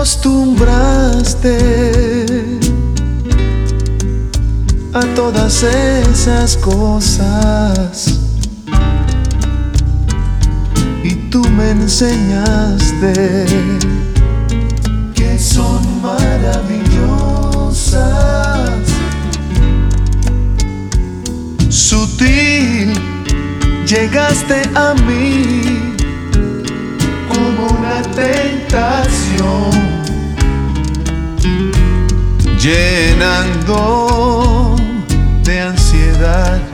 acostumbraste a todas esas cosas y tú me enseñaste que son maravillosas. Sutil llegaste a mí como una tentación, llenando de ansiedad